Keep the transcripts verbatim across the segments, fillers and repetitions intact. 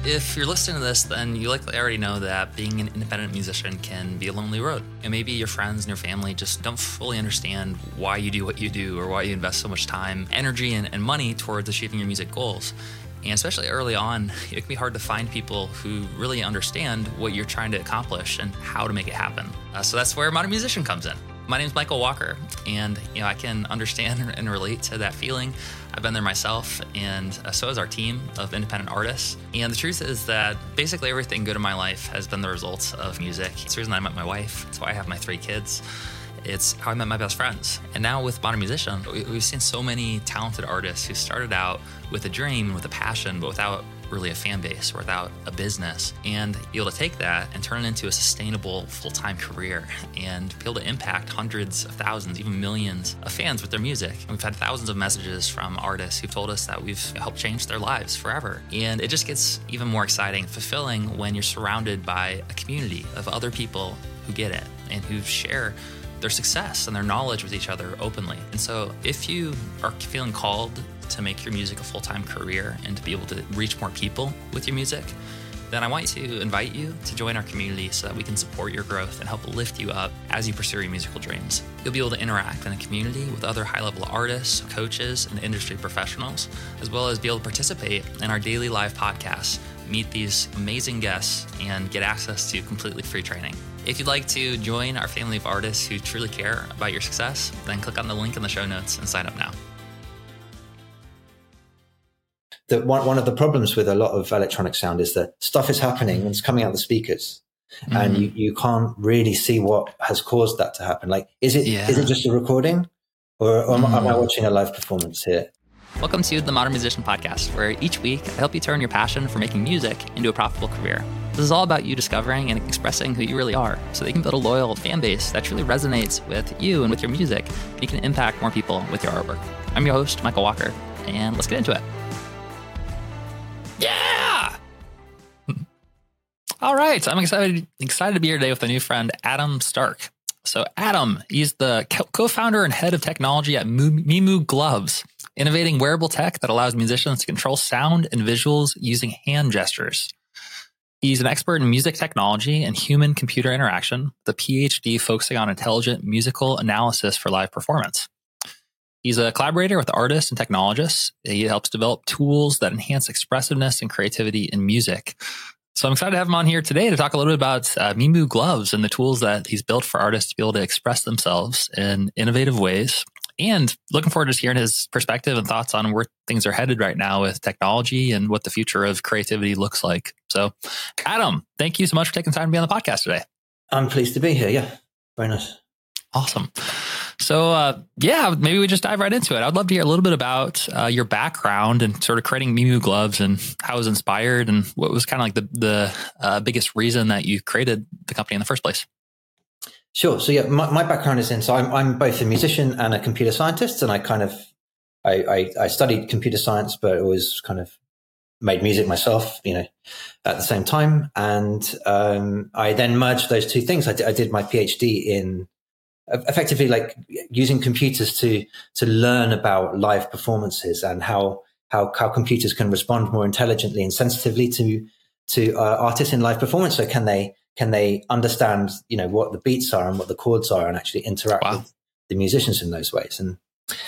If you're listening to this, then you likely already know that being an independent musician can be a lonely road. And maybe your friends and your family just don't fully understand why you do what you do or why you invest so much time, energy, and, and money towards achieving your music goals. And especially early on, it can be hard to find people who really understand what you're trying to accomplish and how to make it happen. Uh, so that's where Modern Musician comes in. My name is Michael Walker, and you know I can understand and relate to that feeling. I've been there myself, and uh, so has our team of independent artists. And the truth is that basically everything good in my life has been the result of music. It's the reason I met my wife. It's why I have my three kids. It's how I met my best friends. And now with Modern Musician, we've seen so many talented artists who started out with a dream, with a passion, but without really a fan base or without a business, and be able to take that and turn it into a sustainable full-time career and be able to impact hundreds of thousands, even millions of fans with their music. And we've had thousands of messages from artists who've told us that we've helped change their lives forever. And it just gets even more exciting, fulfilling when you're surrounded by a community of other people who get it and who share their success and their knowledge with each other openly. And so if you are feeling called to make your music a full-time career and to be able to reach more people with your music, then I want to invite you to join our community so that we can support your growth and help lift you up as you pursue your musical dreams. You'll be able to interact in a community with other high-level artists, coaches, and industry professionals, as well as be able to participate in our daily live podcasts, meet these amazing guests, and get access to completely free training. If you'd like to join our family of artists who truly care about your success, then click on the link in the show notes and sign up now. The, one, one of the problems with a lot of electronic sound is that stuff is happening and it's coming out the speakers, mm-hmm. and you, you can't really see what has caused that to happen. Like, is it yeah. is it just a recording, or, or mm. am I watching a live performance here? Welcome to the Modern Musician Podcast, where each week I help you turn your passion for making music into a profitable career. This is all about you discovering and expressing who you really are, so that you can build a loyal fan base that truly resonates with you and with your music, and you can impact more people with your artwork. I'm your host, Michael Walker, and let's get into it. Yeah! All right, I'm excited excited to be here today with a new friend, Adam Stark. So Adam, he's the co-founder and head of technology at Mimou Gloves, innovating wearable tech that allows musicians to control sound and visuals using hand gestures. He's an expert in music technology and human-computer interaction, with a P H D focusing on intelligent musical analysis for live performance. He's a collaborator with artists and technologists. He helps develop tools that enhance expressiveness and creativity in music. So I'm excited to have him on here today to talk a little bit about uh, Mimou Gloves and the tools that he's built for artists to be able to express themselves in innovative ways. And looking forward to just hearing his perspective and thoughts on where things are headed right now with technology and what the future of creativity looks like. So, Adam, thank you so much for taking time to be on the podcast today. I'm pleased to be here. Yeah, very nice. Awesome. So, uh, yeah, maybe we just dive right into it. I'd love to hear a little bit about uh, your background and sort of creating Mimou Gloves and how it was inspired and what was kind of like the, the uh, biggest reason that you created the company in the first place. Sure. So yeah, my, my background is in, so I'm, I'm both a musician and a computer scientist, and I kind of, I, I, I studied computer science, but it was kind of made music myself, you know, at the same time. And um, I then merged those two things. I, d- I did my PhD in effectively like using computers to, to learn about live performances and how, how, how computers can respond more intelligently and sensitively to, to uh, artists in live performance. So can they, Can they understand, you know, what the beats are and what the chords are, and actually interact wow. with the musicians in those ways? And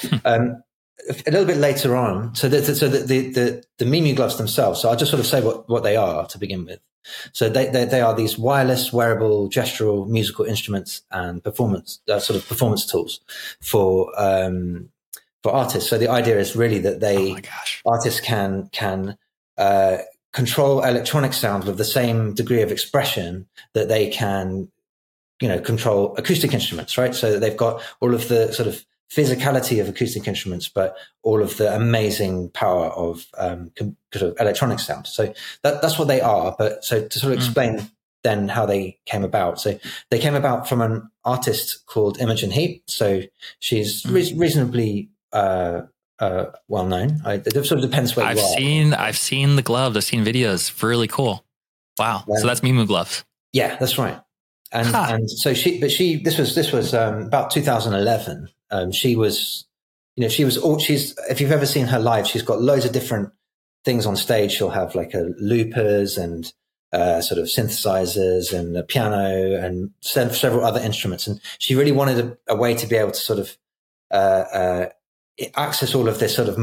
um, a little bit later on, so the, so the, the the the Mimou Gloves themselves. So I'll just sort of say what, what they are to begin with. So they, they they are these wireless, wearable, gestural musical instruments and performance uh, sort of performance tools for um, for artists. So the idea is really that they oh my gosh. artists can can uh, control electronic sound with the same degree of expression that they can, you know, control acoustic instruments, right? So that they've got all of the sort of physicality of acoustic instruments, but all of the amazing power of um, com- sort of electronic sound. So that, that's what they are. But so to sort of explain mm. then how they came about. So they came about from an artist called Imogen Heap. So she's mm. re- reasonably uh, uh, well known. I, it sort of depends where I've you are. seen, I've seen the gloves. I've seen videos. Really cool. Wow. Yeah. So that's Mimou Gloves. Yeah, that's right. And huh. and so she, but she, this was this was um, about two thousand eleven. Um, she was, you know, she was all she's. If you've ever seen her live, she's got loads of different things on stage. She'll have like a loopers and uh, sort of synthesizers and a piano and several other instruments. And she really wanted a, a way to be able to sort of uh, uh, access all of this sort of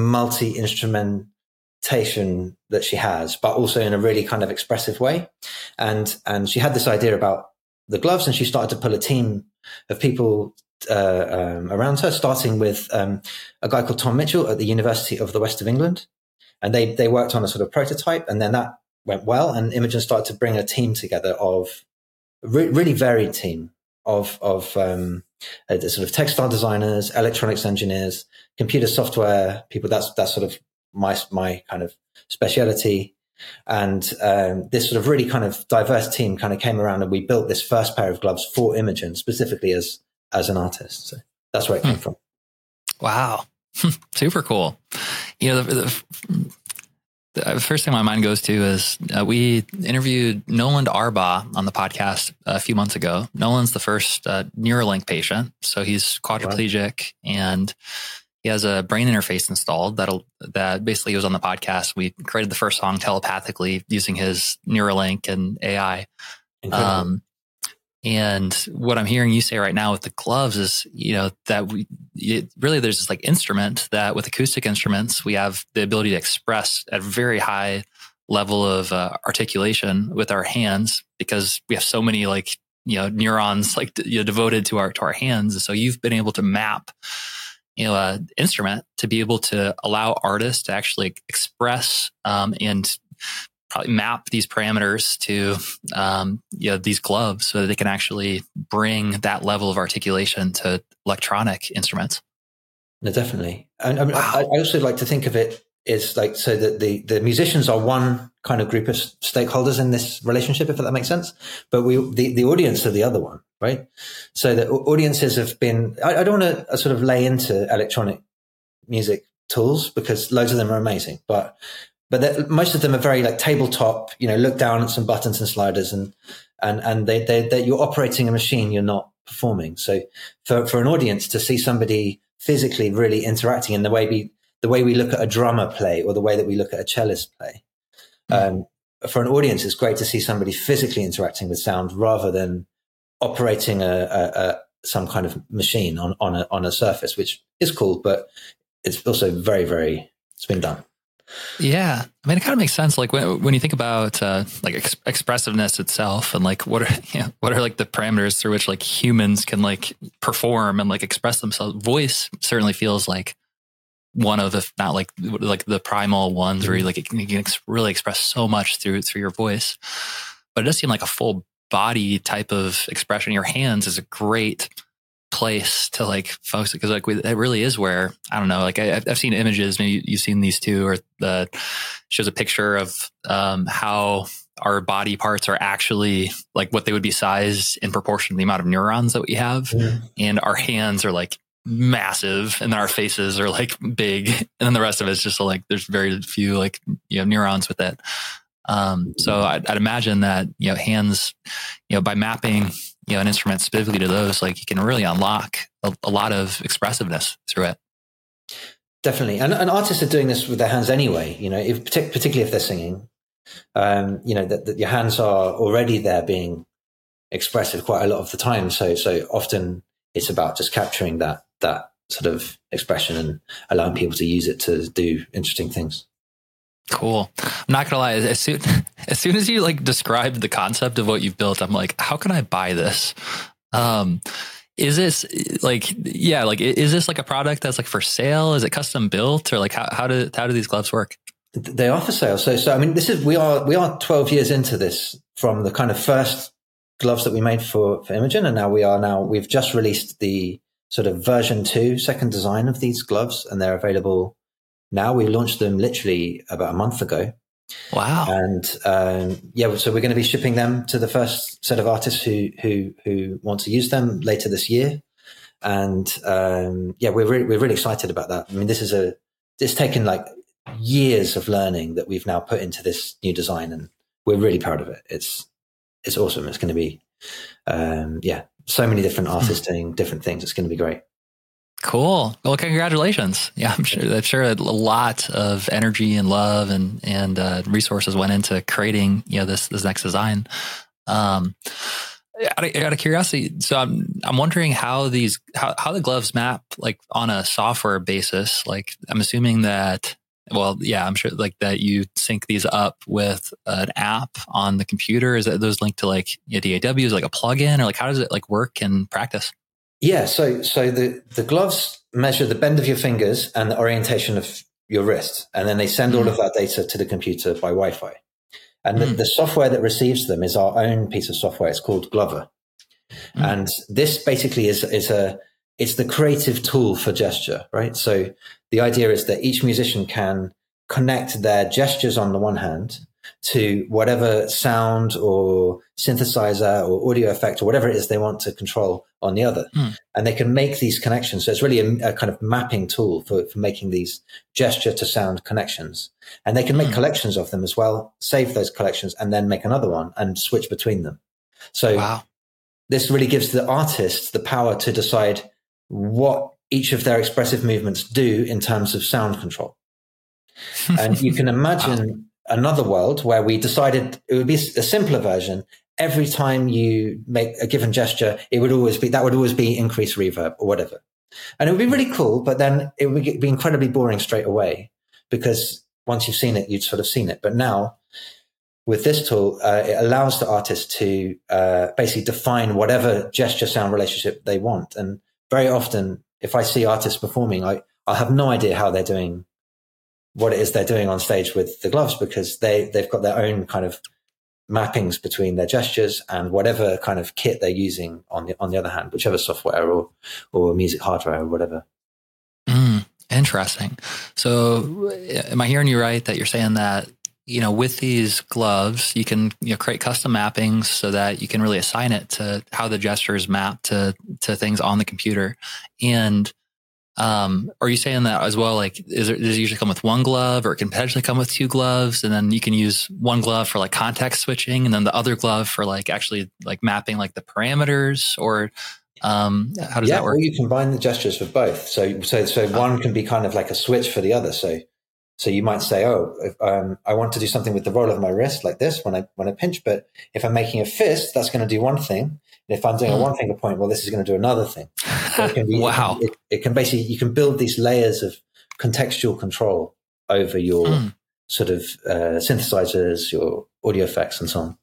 multi-instrumentation that she has, but also in a really kind of expressive way. And and she had this idea about the gloves, and she started to pull a team of people uh, um, around her, starting with um, a guy called Tom Mitchell at the University of the West of England. And they they worked on a sort of prototype, and then that went well, and Imogen started to bring a team together of a re- really varied team of of um, uh, the sort of textile designers, electronics engineers, computer software people. That's that's sort of my my kind of speciality. And um, this sort of really kind of diverse team kind of came around, and we built this first pair of gloves for Imogen specifically as as an artist. So that's where it came hmm. from. Wow, super cool. You know, the, the, the first thing my mind goes to is uh, we interviewed Nolan Arbaugh on the podcast a few months ago. Nolan's the first uh, Neuralink patient, so he's quadriplegic wow. and he has a brain interface installed that'll that basically was on the podcast. We created the first song telepathically using his Neuralink and A I. Um, and what I'm hearing you say right now with the gloves is, you know, that we it, really there's this like instrument that with acoustic instruments we have the ability to express at a very high level of uh, articulation with our hands because we have so many like you know neurons like you know, devoted to our to our hands. So you've been able to map you know, a instrument to be able to allow artists to actually express um, and probably map these parameters to um, you know these gloves so that they can actually bring that level of articulation to electronic instruments. No, definitely. And I, mean, wow. I, I also like to think of it as like so that the the musicians are one kind of group of stakeholders in this relationship, if that makes sense. But we the the audience are the other one. Right. So the audiences have been, I, I don't want to sort of lay into electronic music tools because loads of them are amazing, but, but most of them are very like tabletop, you know, look down at some buttons and sliders and, and, and they, they, they, you're operating a machine, you're not performing. So for, for an audience to see somebody physically really interacting in the way we, the way we look at a drummer play or the way that we look at a cellist play, mm-hmm. um, for an audience, it's great to see somebody physically interacting with sound rather than operating a, a, a some kind of machine on, on a on a surface, which is cool, but it's also very, very it's been done. Yeah, I mean, it kind of makes sense. Like when when you think about uh, like ex- expressiveness itself, and like what are you know, what are like the parameters through which like humans can like perform and like express themselves. Voice certainly feels like one of the not like like the primal ones mm-hmm. where you like you can ex- really express so much through through your voice, but it does seem like a full body type of expression. Your hands is a great place to like focus because like it really is where I don't know like I, I've seen images, maybe you've seen these too, or the shows a picture of um, how our body parts are actually like what they would be sized in proportion to the amount of neurons that we have, mm-hmm. and our hands are like massive, and then our faces are like big, and then the rest of it's just like there's very few like you know neurons with it. Um, so I'd, I'd imagine that, you know, hands, you know, by mapping, you know, an instrument specifically to those, like you can really unlock a, a lot of expressiveness through it. Definitely. And, and artists are doing this with their hands anyway, you know, if, particularly if they're singing, um, you know, that, that your hands are already there being expressive quite a lot of the time. So, so often it's about just capturing that, that sort of expression and allowing people to use it to do interesting things. Cool. I'm not gonna lie. As soon as soon as you like described the concept of what you've built, I'm like, how can I buy this? Um, is this like, yeah, like, is this like a product that's like for sale? Is it custom built, or like how how do how do these gloves work? They are for sale. So so I mean, this is we are we are twelve years into this from the kind of first gloves that we made for for Imogen, and now we are now we've just released the sort of version two, second design of these gloves, and they're available. Now we launched them literally about a month ago. Wow. And um, yeah, so we're going to be shipping them to the first set of artists who who who want to use them later this year. And um, yeah, we're really, we're really excited about that. I mean, this is a it's taken like years of learning that we've now put into this new design, and we're really proud of it. It's it's awesome. It's going to be um, yeah, so many different artists doing different things. It's going to be great. Cool. Well, congratulations. Yeah, I'm sure I'm sure a lot of energy and love and and uh, resources went into creating, you know, this this next design. Um, out of, out of curiosity, so I'm I'm wondering how these how how the gloves map like on a software basis. Like I'm assuming that. Well, yeah, I'm sure like that you sync these up with an app on the computer. Is that those linked to like you know, D A W, is like a plugin, or like how does it like work in practice? Yeah, so so the, the gloves measure the bend of your fingers and the orientation of your wrist, and then they send mm. all of that data to the computer by Wi-Fi. And mm. the, the software that receives them is our own piece of software. It's called Glover, mm. and this basically is is a it's the creative tool for gesture, right? So the idea is that each musician can connect their gestures on the one hand to whatever sound or synthesizer or audio effect or whatever it is they want to control on the other. Mm. And they can make these connections. So it's really a, a kind of mapping tool for, for making these gesture to sound connections. And they can make mm. collections of them as well, save those collections, and then make another one and switch between them. So wow. This really gives the artist the power to decide what each of their expressive movements do in terms of sound control. And you can imagine wow. another world where we decided it would be a simpler version. Every time you make a given gesture, it would always be, that would always be increased reverb or whatever. And it would be really cool, but then it would be incredibly boring straight away because once you've seen it, you'd sort of seen it. But now with this tool, uh, it allows the artist to uh, basically define whatever gesture sound relationship they want. And very often, if I see artists performing, I, I have no idea how they're doing what it is they're doing on stage with the gloves because they, they've got their own kind of mappings between their gestures and whatever kind of kit they're using on the, on the other hand, whichever software or, or music hardware or whatever. Mm, interesting. So am I hearing you right that you're saying that, you know, with these gloves, you can you know, create custom mappings so that you can really assign it to how the gestures map to, to things on the computer. And Um, are you saying that as well? Like, is it, does it usually come with one glove, or it can potentially come with two gloves, and then you can use one glove for like context switching, and then the other glove for like actually like mapping like the parameters, or um, how does yeah, that work? Or you combine the gestures for both. So, so, so oh. one can be kind of like a switch for the other. So, so you might say, oh, if, um, I want to do something with the roll of my wrist like this when I when I pinch, but if I'm making a fist, that's going to do one thing. And if I'm doing mm. a one finger point, well, this is going to do another thing. So it can be, wow. It, it, it can basically, you can build these layers of contextual control over your mm. sort of uh, synthesizers, your audio effects, and so on.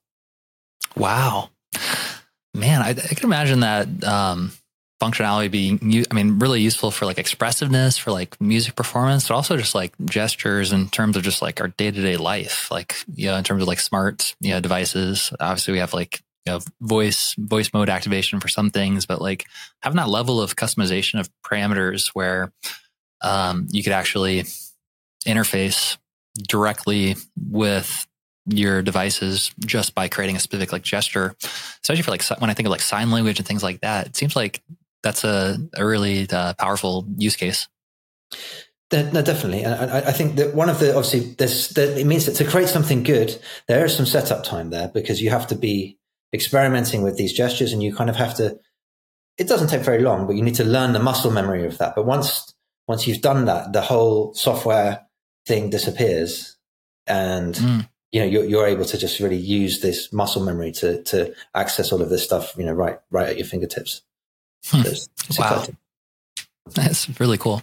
Wow, man, I, I can imagine that um, functionality being, I mean, really useful for like expressiveness, for like music performance, but also just like gestures in terms of just like our day to day life, like you know, in terms of like smart, you know, devices. Obviously, we have like. You know, voice voice mode activation for some things, but like having that level of customization of parameters where um, you could actually interface directly with your devices just by creating a specific like gesture, especially for like when I think of like sign language and things like that, it seems like that's a, a really uh, powerful use case. No, definitely. And I, I think that one of the, obviously, there's, the, it means that to create something good, there is some setup time there because you have to be experimenting with these gestures and you kind of have to, it doesn't take very long, but you need to learn the muscle memory of that. But once, once you've done that, the whole software thing disappears and, mm. you know, you're, you're able to just really use this muscle memory to, to access all of this stuff, you know, right, right at your fingertips. Hmm. So it's, it's wow. Exciting. That's really cool.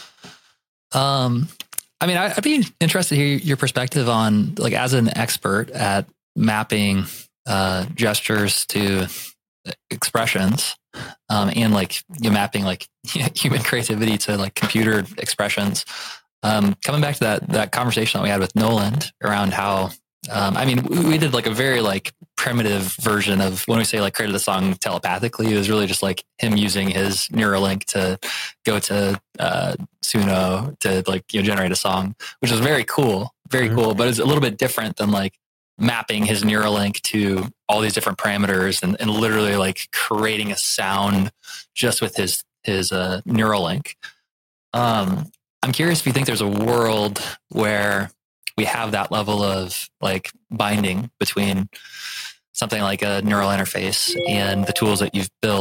Um, I mean, I'd be interested to hear your perspective on like, as an expert at mapping uh, gestures to expressions, um, and like you know, mapping like human creativity to like computer expressions. Um, coming back to that that conversation that we had with Noland around how, um, I mean, we, we did like a very like primitive version of when we say like created a song telepathically. It was really just like him using his Neuralink to go to uh, Suno to like you know generate a song, which was very cool, very mm-hmm. cool. But it's a little bit different than like mapping his Neuralink to all these different parameters and, and literally like creating a sound just with his, his, uh, Neuralink. Um, I'm curious if you think there's a world where we have that level of like binding between something like a neural interface and the tools that you've built.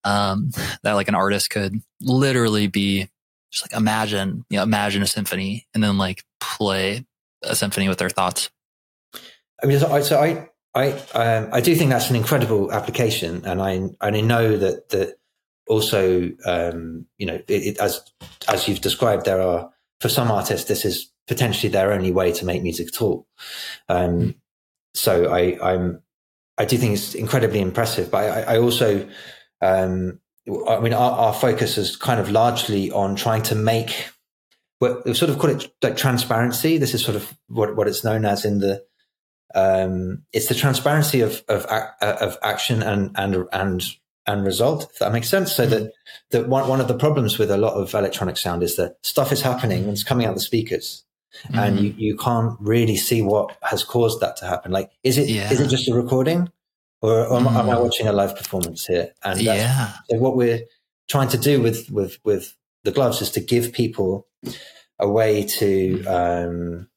um, that like an artist could literally be just like imagine, you know, imagine a symphony and then like play a symphony with their thoughts. I mean, so I, so I, I, um, I do think that's an incredible application, and I, and I know that that also, um, you know, it, it, as as you've described, there are for some artists this is potentially their only way to make music at all. Um, mm. So I, I'm, I do think it's incredibly impressive, but I, I also, um, I mean, our, our focus is kind of largely on trying to make, what we sort of call it like transparency. This is sort of what what it's known as in the. Um, it's the transparency of of of action and and and and result, if that makes sense. So that that one one of the problems with a lot of electronic sound is that stuff is happening and it's coming out the speakers, mm-hmm. and you, you can't really see what has caused that to happen. Like, is it yeah. is it just a recording, or, or mm-hmm. am I watching a live performance here? And that's, yeah, so what we're trying to do with with with the gloves is to give people a way to. Um,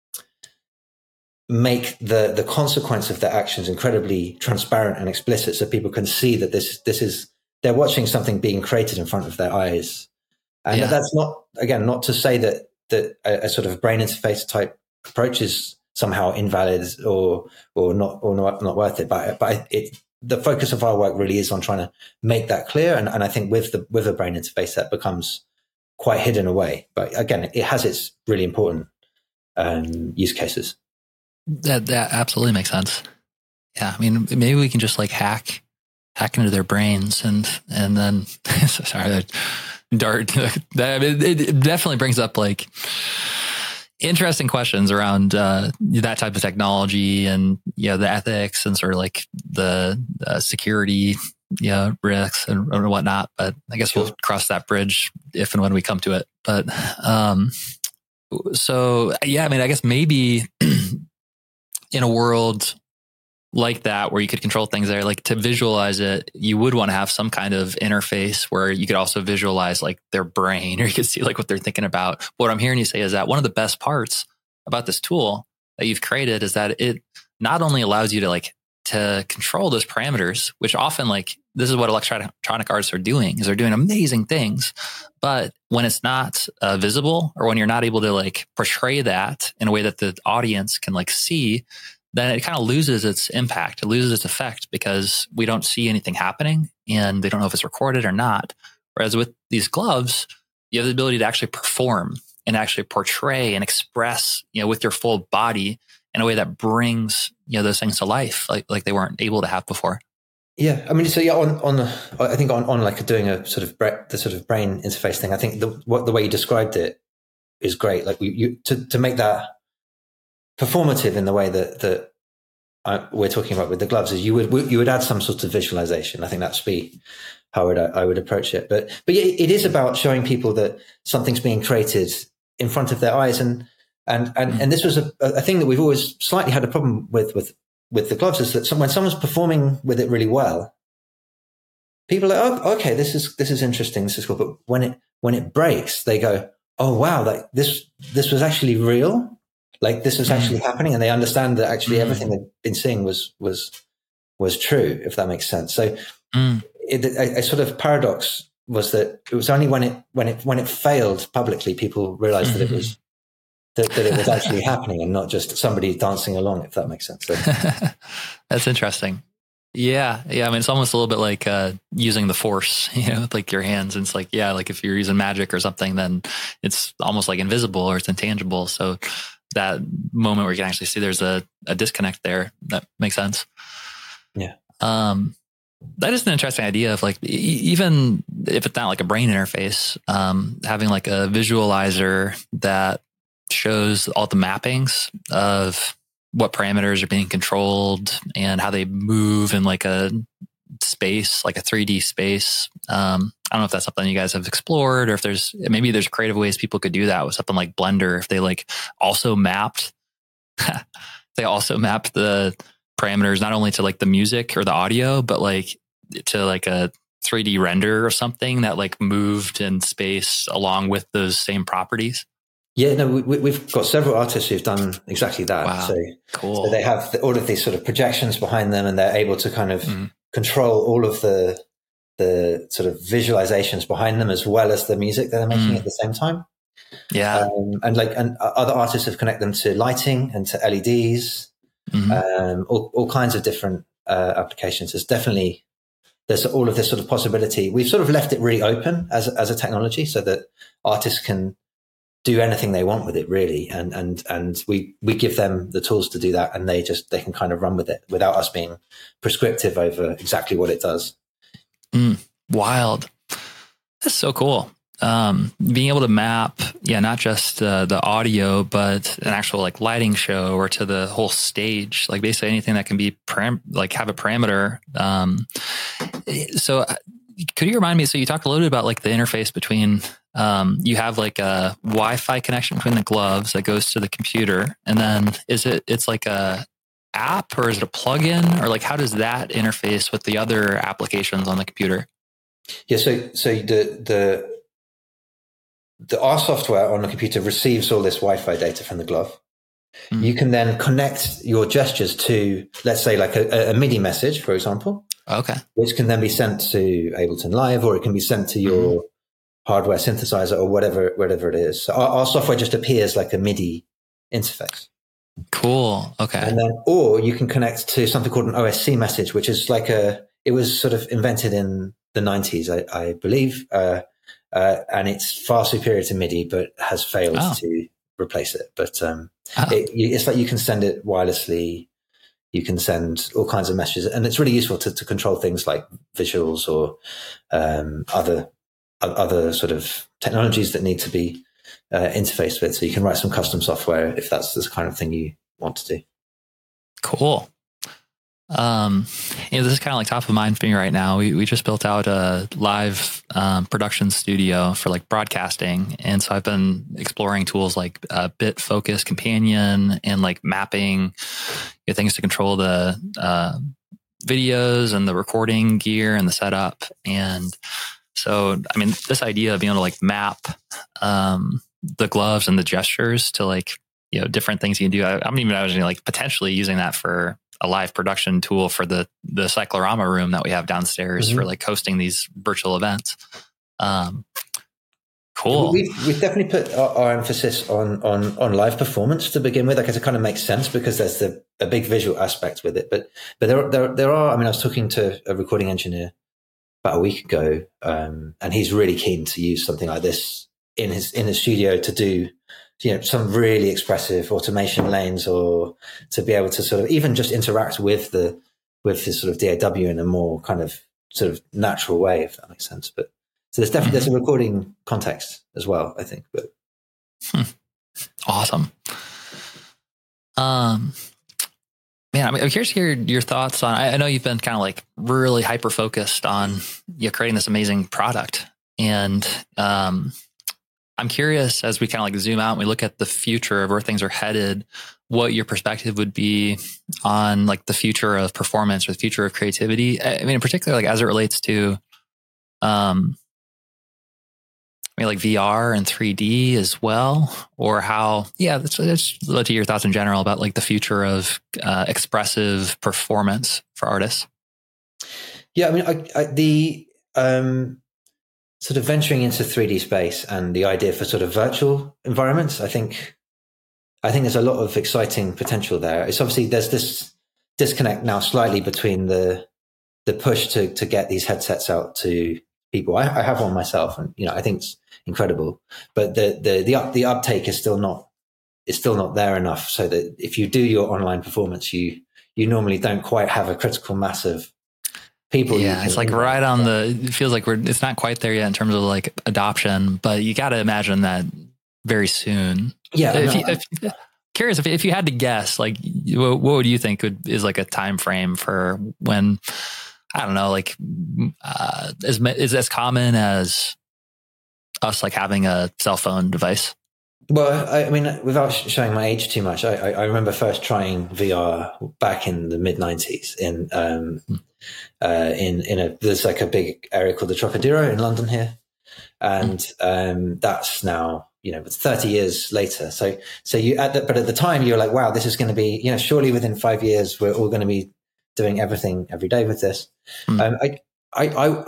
make the the consequence of their actions incredibly transparent and explicit, so people can see that this this is they're watching something being created in front of their eyes. And yeah. that's not, again, not to say that that a, a sort of brain interface type approach is somehow invalid or or not or not, not worth it, but but it the focus of our work really is on trying to make that clear, and, and I think with the with a brain interface that becomes quite hidden away, but again, it has its really important um, use cases. That that absolutely makes sense. Yeah, I mean, maybe we can just like hack hack into their brains and and then sorry, that dart. That it, it definitely brings up like interesting questions around uh, that type of technology and you know the ethics and sort of like the uh, security you know risks and, and whatnot. But I guess we'll cross that bridge if and when we come to it. But um, so yeah, I mean, I guess maybe. In a world like that, where you could control things there, like to visualize it, you would want to have some kind of interface where you could also visualize like their brain, or you could see like what they're thinking about. What I'm hearing you say is that one of the best parts about this tool that you've created is that it not only allows you to like to control those parameters, which often like this is what electronic artists are doing, is they're doing amazing things. But when it's not uh, visible, or when you're not able to like portray that in a way that the audience can like see, then it kind of loses its impact. It loses its effect because we don't see anything happening and they don't know if it's recorded or not. Whereas with these gloves, you have the ability to actually perform and actually portray and express, you know, with your full body in a way that brings, you know, those things to life like, like they weren't able to have before. Yeah, I mean, so yeah, on on I think on, on like doing a sort of bre- the sort of brain interface thing, I think the what the way you described it is great. Like we, you to to make that performative in the way that that I, we're talking about with the gloves is you would you would add some sort of visualization. I think that's be how I would I would approach it. But but yeah, it is about showing people that something's being created in front of their eyes, and and and mm-hmm. and this was a, a thing that we've always slightly had a problem with with. with the gloves, is that some, when someone's performing with it really well, people are like, oh, okay, this is, this is interesting. This is cool. But when it, when it breaks, they go, oh, wow, like this, this was actually real. Like this was actually mm. happening. And they understand that actually mm. everything they've been seeing was, was, was true, if that makes sense. So mm. it, a, a sort of paradox was that it was only when it, when it, when it failed publicly, people realized mm-hmm. that it was, That, that it was actually happening and not just somebody dancing along, if that makes sense. So. That's interesting. Yeah. Yeah. I mean, it's almost a little bit like uh, using the force, you know, with like your hands. And it's like, yeah, like if you're using magic or something, then it's almost like invisible or it's intangible. So that moment where you can actually see there's a, a disconnect there, that makes sense. Yeah. Um, that is an interesting idea of like, even if it's not like a brain interface, um, having like a visualizer that shows all the mappings of what parameters are being controlled and how they move in like a space, like a three D space. Um, I don't know if that's something you guys have explored, or if there's, maybe there's creative ways people could do that with something like Blender. If they like also mapped, they also mapped the parameters, not only to like the music or the audio, but like to like a three D render or something that like moved in space along with those same properties. Yeah, no, we, we've got several artists who've done exactly that. Wow, so, cool. So they have the, all of these sort of projections behind them, and they're able to kind of mm. control all of the the sort of visualizations behind them as well as the music that they're making mm. at the same time. Yeah. Um, and like, and other artists have connected them to lighting and to L E Ds, mm-hmm. um, all, all kinds of different uh, applications. There's definitely, there's all of this sort of possibility. We've sort of left it really open as, as a technology so that artists can do anything they want with it, really. And, and, and we, we give them the tools to do that, and they just, they can kind of run with it without us being prescriptive over exactly what it does. Mm, wild. That's so cool. Um, being able to map, yeah, not just uh, the audio, but an actual like lighting show, or to the whole stage, like basically anything that can be param- like have a parameter. Um, so could you remind me, so you talked a little bit about like the interface between, um, you have like a Wi-Fi connection between the gloves that goes to the computer. And then is it, it's like a app, or is it a plugin, or like, how does that interface with the other applications on the computer? Yeah. So, so the, the, The, our software on the computer receives all this Wi-Fi data from the glove. Mm. You can then connect your gestures to, let's say, like a, a MIDI message, for example. Okay. Which can then be sent to Ableton Live, or it can be sent to your mm. hardware synthesizer, or whatever, whatever it is. So our, our software just appears like a MIDI interface. Cool. Okay. And then, or you can connect to something called an O S C message, which is like a, it was sort of invented in the nineties, I, I believe. Uh, Uh, and it's far superior to MIDI, but has failed oh. to replace it. But um, oh. it, it's like you can send it wirelessly. You can send all kinds of messages, and it's really useful to, to control things like visuals or um, other other sort of technologies that need to be uh, interfaced with. So you can write some custom software if that's the kind of thing you want to do. Cool. Um, you know, this is kind of like top of mind for me right now. We we just built out a live um, production studio for like broadcasting, and so I've been exploring tools like uh, Bit Focus Companion and like mapping, you know, things to control the uh, videos and the recording gear and the setup. And so, I mean, this idea of being able to like map um, the gloves and the gestures to like, you know, different things you can do. I, I'm even imagining like potentially using that for a live production tool for the, the cyclorama room that we have downstairs mm-hmm. for like hosting these virtual events. Um, cool. We've, we've definitely put our, our emphasis on, on, on live performance to begin with. I guess it kind of makes sense because there's the, a big visual aspect with it, but, but there, there, there are, I mean, I was talking to a recording engineer about a week ago, um, and he's really keen to use something like this in his, in his studio to do, you know, some really expressive automation lanes, or to be able to sort of even just interact with the, with this sort of D A W in a more kind of sort of natural way, if that makes sense. But so there's definitely, mm-hmm. there's a recording context as well, I think, but. Hmm. Awesome. Um, man, I'm, I'm curious to hear your thoughts on, I, I know you've been kind of like really hyper focused on, you know, creating this amazing product, and, um, I'm curious, as we kind of like zoom out and we look at the future of where things are headed, what your perspective would be on like the future of performance or the future of creativity. I mean, in particular, like as it relates to, um, I mean, like V R and three D as well, or how, yeah, let's, let's look to your thoughts in general about like the future of uh, expressive performance for artists. Yeah, I mean, I, I, the, um, sort of venturing into three D space and the idea for sort of virtual environments, I think, I think there's a lot of exciting potential there. It's obviously, there's this disconnect now slightly between the, the push to, to get these headsets out to people. I, I have one myself, and, you know, I think it's incredible, but the, the, the, up, the uptake is still not, is still not there enough so that if you do your online performance, you, you normally don't quite have a critical mass of people. Yeah, it's like right on the, it feels like we're, it's not quite there yet in terms of like adoption, but you got to imagine that very soon. Yeah. If no, you, if, curious, if, if you had to guess, like, what, what would you think would, is like a time frame for when, I don't know, like, uh, is, is as common as us like having a cell phone device? Well, I, I mean, without showing my age too much, I, I, I remember first trying V R back in the mid nineties in, um, hmm. Uh, in, in a, there's like a big area called the Trocadero in London here. And, um, that's now, you know, it's thirty years later. So, so you, at the, but at the time you're like, wow, this is going to be, you know, surely within five years, we're all going to be doing everything every day with this. Mm. Um, I, I, I, I,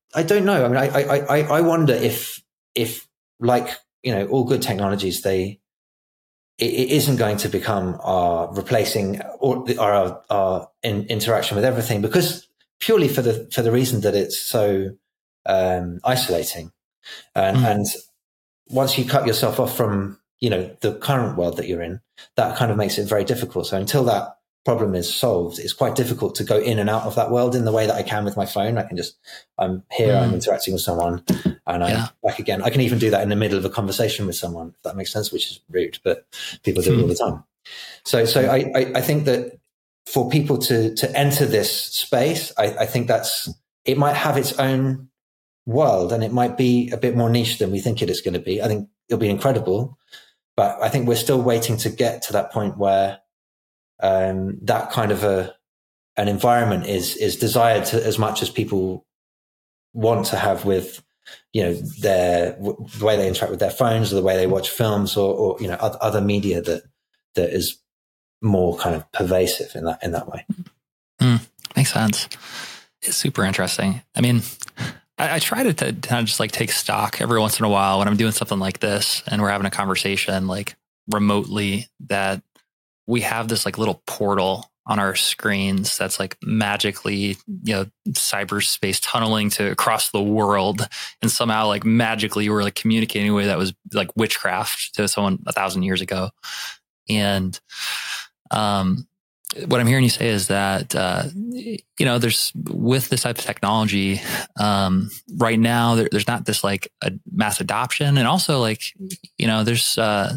I don't know. I mean, I, I, I, I wonder if, if like, you know, all good technologies, they, it, it isn't going to become our replacing or our, our in, interaction with everything, because purely for the, for the reason that it's so, um, isolating. And, mm. and once you cut yourself off from, you know, the current world that you're in, that kind of makes it very difficult. So until that problem is solved, it's quite difficult to go in and out of that world in the way that I can with my phone. I can just, I'm here, mm. I'm interacting with someone, and I'm yeah. back again. I can even do that in the middle of a conversation with someone, if that makes sense, which is rude, but people do mm. it all the time. So, so I, I, I think that for people to, to enter this space, I, I think that's, it might have its own world, and it might be a bit more niche than we think it is going to be. I think it'll be incredible, but I think we're still waiting to get to that point where um, that kind of a an environment is is desired to, as much as people want to have with, you know, their the way they interact with their phones, or the way they watch films, or, or you know, other, other media that that is more kind of pervasive in that in that way. Mm, makes sense. It's super interesting. I mean, I, I try to, to kind of just like take stock every once in a while when I'm doing something like this and we're having a conversation like remotely, that we have this like little portal on our screens that's like magically, you know, cyberspace tunneling to across the world. And somehow like magically we're like communicating in a way that was like witchcraft to someone a thousand years ago. And, um, what I'm hearing you say is that, uh, you know, there's with this type of technology, um, right now, there, there's not this like a mass adoption. And also like, you know, there's, uh,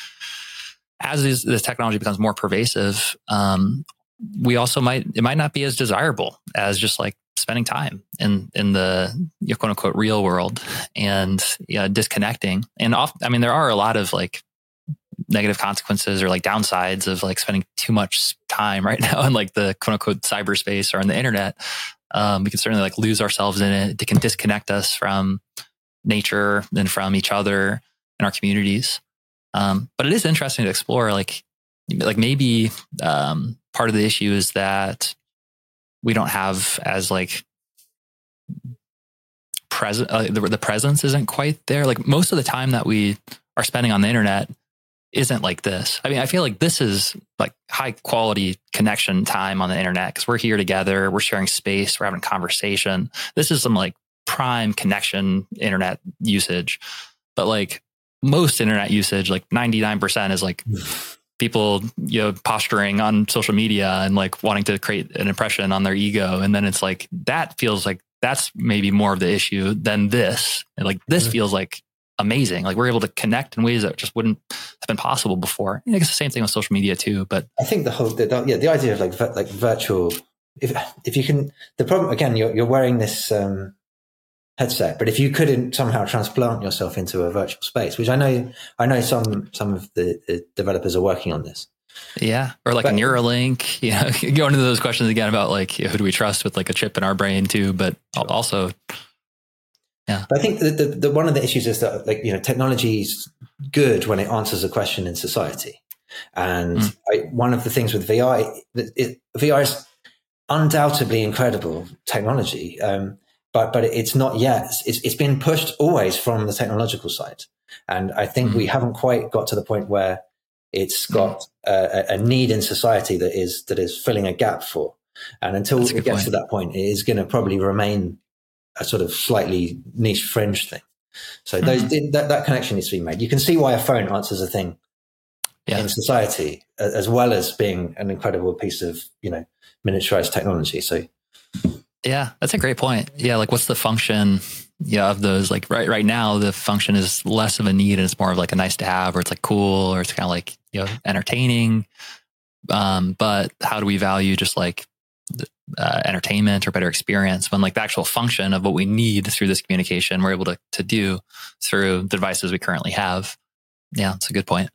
as this, this technology becomes more pervasive, um, we also might, it might not be as desirable as just like spending time in, in the, you know, quote unquote real world, and yeah, disconnecting. And off, I mean, there are a lot of like negative consequences or like downsides of like spending too much time right now in like the quote unquote cyberspace or on the internet. Um, we can certainly like lose ourselves in it. It can disconnect us from nature and from each other and our communities. Um, but it is interesting to explore, like, like maybe, um, part of the issue is that we don't have as like present, uh, the, the presence isn't quite there. Like most of the time that we are spending on the internet isn't like this. I mean, I feel like this is like high quality connection time on the internet because we're here together, we're sharing space, we're having a conversation. This is some like prime connection internet usage. But like most internet usage, like ninety-nine percent is like people, you know, posturing on social media and like wanting to create an impression on their ego. And then it's like, that feels like that's maybe more of the issue than this. And like this mm-hmm. feels like amazing. Like we're able to connect in ways that just wouldn't have been possible before. I think it's the same thing with social media too. But I think the whole, the, the, yeah, the idea of like like virtual, if if you can, the problem again, you're you're wearing this um, headset, but if you couldn't somehow transplant yourself into a virtual space, which I know, I know some some of the, the developers are working on this. Yeah, or like but, a Neuralink. You know, going into those questions again about like, you know, who do we trust with like a chip in our brain too? But sure. also. Yeah. But I think that the, the, one of the issues is that, like, you know, technology is good when it answers a question in society. And mm. I, one of the things with V R, it, it, V R is undoubtedly incredible technology, um, but but it's not yet. It's, it's been pushed always from the technological side. And I think mm. we haven't quite got to the point where it's got mm. a, a need in society that is that is filling a gap for. And until it gets point. to that point, it is going to probably remain a sort of slightly niche fringe thing. So those mm-hmm. that, that connection needs to be made. You can see why a phone answers a thing yeah. in society, as well as being an incredible piece of, you know, miniaturized technology. So yeah, that's a great point. Yeah. Like what's the function yeah, of those? Like right, right now, the function is less of a need and it's more of like a nice to have, or it's like cool, or it's kind of like, you know, entertaining. Um, but how do we value just like Uh, entertainment or better experience when like the actual function of what we need through this communication we're able to to do through the devices we currently have? Yeah, it's a good point.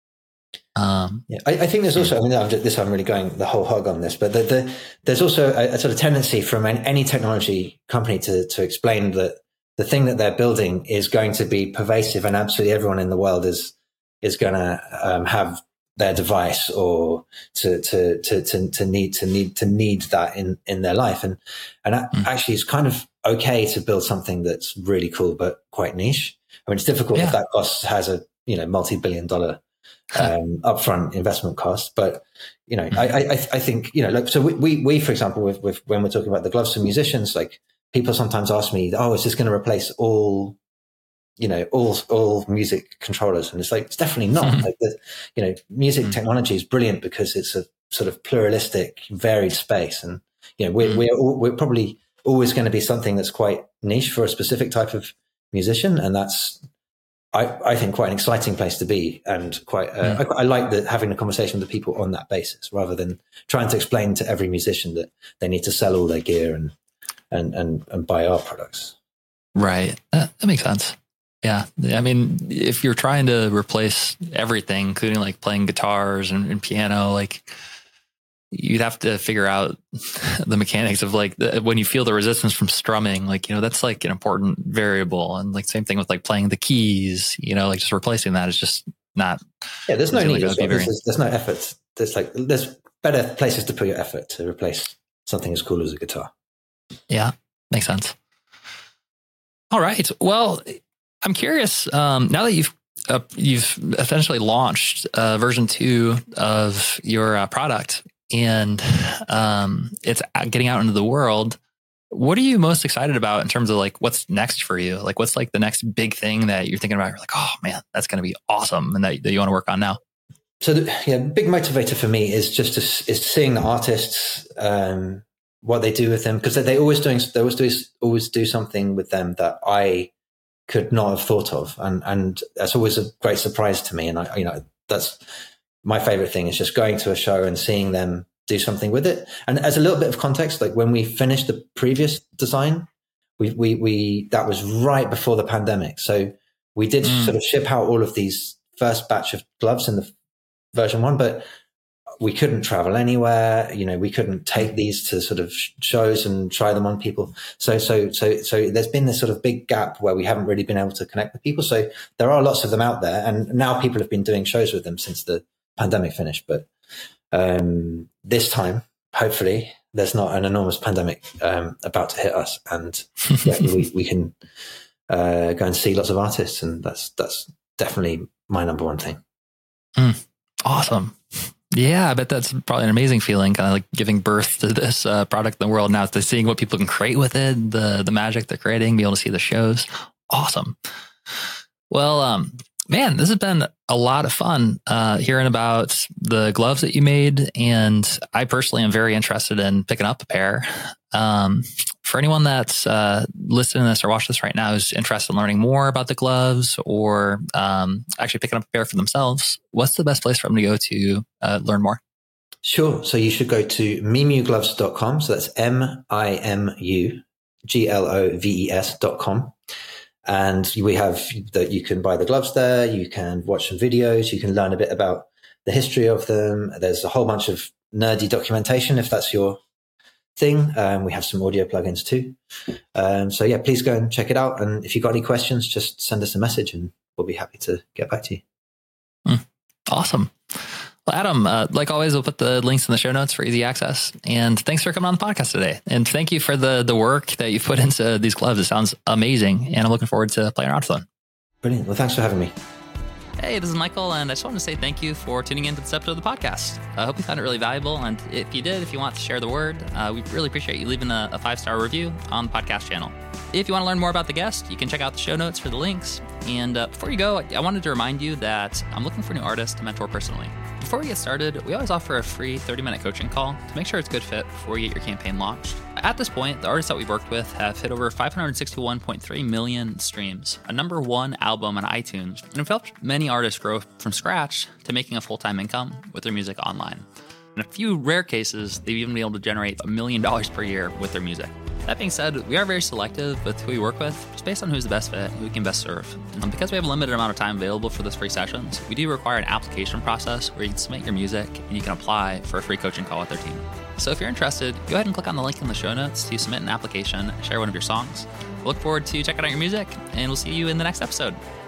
Um, yeah, I, I think there's also, I mean, I'm just, this I'm really going the whole hog on this, but the, the, there's also a, a sort of tendency from any, any technology company to to explain that the thing that they're building is going to be pervasive and absolutely everyone in the world is is going to um, have their device, or to, to, to, to, to need, to need, to need that in, in their life. And, and that mm. actually is kind of okay to build something that's really cool but quite niche. I mean, it's difficult yeah. if that cost has a you know multi-billion dollar um, upfront investment cost. But you know, I, I I think you know, like so we we, we for example, with, with when we're talking about the gloves for musicians, like people sometimes ask me, oh, is this going to replace all you know all all music controllers? And it's like it's definitely not. Like the you know, music mm. technology is brilliant because it's a sort of pluralistic, varied space, and you know, we're mm. we're we're probably always going to be something that's quite niche for a specific type of musician, and that's I, I think quite an exciting place to be, and quite uh, mm. I, I like the, having a conversation with the people on that basis rather than trying to explain to every musician that they need to sell all their gear and and and, and buy our products. Right, that, that makes sense. Yeah, I mean, if you're trying to replace everything, including like playing guitars and, and piano, like you'd have to figure out the mechanics of like the, when you feel the resistance from strumming, like, you know, that's like an important variable. And like same thing with like playing the keys, you know, like just replacing that is just not. Yeah, there's no need. Like well. very... there's, there's no effort. There's like, there's better places to put your effort to replace something as cool as a guitar. Yeah, makes sense. All right. Well, I'm curious, um, now that you've uh, you've essentially launched uh, version two of your uh, product, and um, it's getting out into the world, what are you most excited about in terms of like what's next for you? Like what's like the next big thing that you're thinking about? You're like, oh man, that's going to be awesome, and that, that you want to work on now. So the yeah, big motivator for me is just to, is seeing the artists, um, what they do with them, because they always doing they always do always do something with them that I could not have thought of, and and that's always a great surprise to me. And I, you know, that's my favorite thing is just going to a show and seeing them do something with it. And as a little bit of context, like when we finished the previous design, we we we that was right before the pandemic, so we did mm. sort of ship out all of these first batch of gloves in the version one, but we couldn't travel anywhere. You know, we couldn't take these to sort of shows and try them on people. So, so, so, so there's been this sort of big gap where we haven't really been able to connect with people. So there are lots of them out there, and now people have been doing shows with them since the pandemic finished. But um, this time, hopefully, there's not an enormous pandemic um, about to hit us, and yeah, we, we can uh, go and see lots of artists, and that's that's definitely my number one thing. Mm, awesome. Yeah, I bet that's probably an amazing feeling, kind of like giving birth to this uh, product in the world. Now, to seeing what people can create with it, the the magic they're creating, be able to see the shows. Awesome. Well, um, man, this has been a lot of fun uh, hearing about the gloves that you made. And I personally am very interested in picking up a pair. Um, for anyone that's uh, listening to this or watching this right now who's interested in learning more about the gloves, or um, actually picking up a pair for themselves, what's the best place for them to go to uh, learn more? Sure. So you should go to mimu gloves dot com. So that's M I M U G L O V E S dot com. And we have that you can buy the gloves there. You can watch some videos. You can learn a bit about the history of them. There's a whole bunch of nerdy documentation if that's your thing. Um, we have some audio plugins too. Um, so yeah, please go and check it out. And if you've got any questions, just send us a message and we'll be happy to get back to you. Mm, awesome. Well, Adam, uh, like always, we'll put the links in the show notes for easy access. And thanks for coming on the podcast today. And thank you for the the work that you've put into these gloves. It sounds amazing. And I'm looking forward to playing around with them. Brilliant. Well, thanks for having me. Hey, this is Michael, and I just wanted to say thank you for tuning in to this episode of the podcast. I hope you found it really valuable, and if you did, if you want to share the word, uh, we really appreciate you leaving a, a five-star review on the podcast channel. If you want to learn more about the guest, you can check out the show notes for the links. And uh, before you go, I wanted to remind you that I'm looking for new artists to mentor personally. Before we get started, we always offer a free thirty-minute coaching call to make sure it's a good fit before you get your campaign launched. At this point, the artists that we've worked with have hit over five hundred sixty-one point three million streams, a number one album on iTunes, and have helped many artists grow from scratch to making a full-time income with their music online. In a few rare cases, they've even been able to generate a million dollars per year with their music. That being said, we are very selective with who we work with, just based on who's the best fit, who we can best serve. And because we have a limited amount of time available for those free sessions, we do require an application process where you can submit your music and you can apply for a free coaching call with our team. So if you're interested, go ahead and click on the link in the show notes to submit an application and share one of your songs. We'll look forward to checking out your music, and we'll see you in the next episode.